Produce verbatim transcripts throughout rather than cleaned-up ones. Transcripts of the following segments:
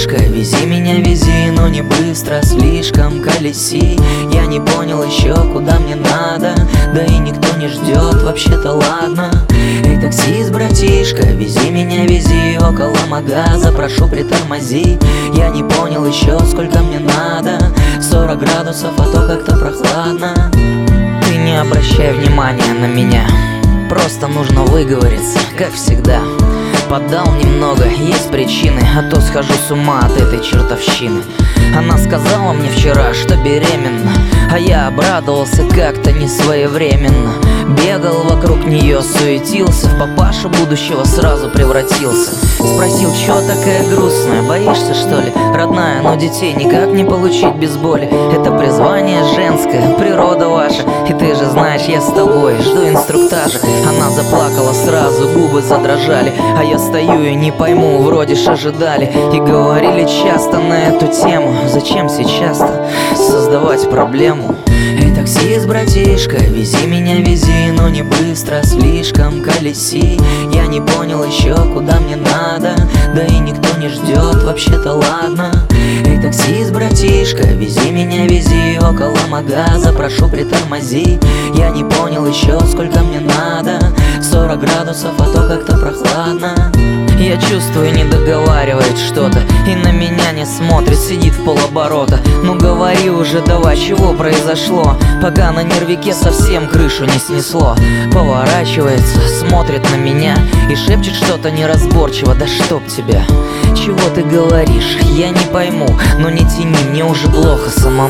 братишка, вези меня, вези, но не быстро, слишком колеси. Я не понял еще, куда мне надо, да и никто не ждет, вообще-то ладно. Эй, таксист, братишка, вези меня, вези, около магаза, прошу, притормози. Я не понял еще, сколько мне надо, сорок градусов, а то как-то прохладно. Ты не обращай внимания на меня, просто нужно выговориться, как всегда. Поддал немного, есть причины, а то схожу с ума от этой чертовщины. Она сказала мне вчера, что беременна, а я обрадовался как-то не своевременно. Бегал вокруг нее, суетился, в папашу будущего сразу превратился. Спросил, чё такая грустная, боишься что ли? Родная, но детей никак не получить без боли. Это призвание женское, природа ваша, и ты же знаешь, я с тобой, жду инструктажа. Она заплакала сразу, губы задрожали, а я стою и не пойму, вроде ж ожидали. И говорили часто на эту тему, зачем сейчас-то создавать проблему? Эй, таксист, братишка, вези меня, вези, но не быстро, слишком колеси. Я не понял еще, куда мне надо, да и никто не ждет, вообще-то ладно. Эй, таксист, братишка, вези меня, вези, около магаза, прошу, притормози. Я не понял еще, сколько мне надо, сорок градусов, а то как-то прохладно. Я чувствую, не договаривает что-то, и на меня не смотрит, сидит в полоборота. Ну говори уже давай, чего произошло, пока на нервике совсем крышу не снесло. Поворачивается, смотрит на меня и шепчет что-то неразборчиво, да чтоб тебя. Чего ты говоришь, я не пойму, но не тяни, мне уже плохо самому.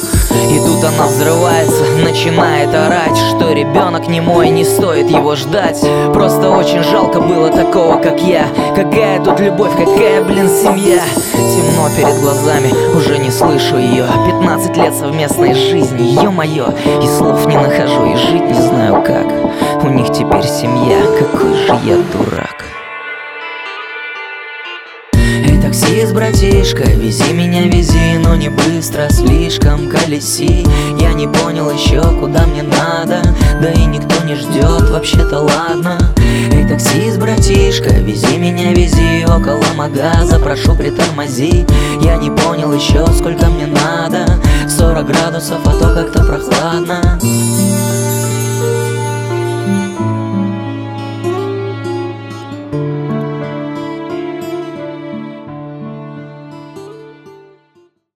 И тут она взрывается, начинает орать, что ребенок не мой, не стоит его ждать. Просто очень жалко было такого, как я. Какая тут любовь, какая, блин, семья. Темно перед глазами, уже не слышу ее. Пятнадцать лет совместной жизни, ё-моё. И слов не нахожу, и жить не знаю как. У них теперь семья, какой же я дурак. Эй, таксист, братишка, вези меня, вези, но не быстро, слишком колеси. Я не понял еще, куда мне надо, да и никто не ждет, вообще-то ладно. Эй, таксист, братишка, вези меня, вези, около магаза, прошу, притормози. Я не понял еще, сколько мне надо, сорок градусов, а то как-то прохладно.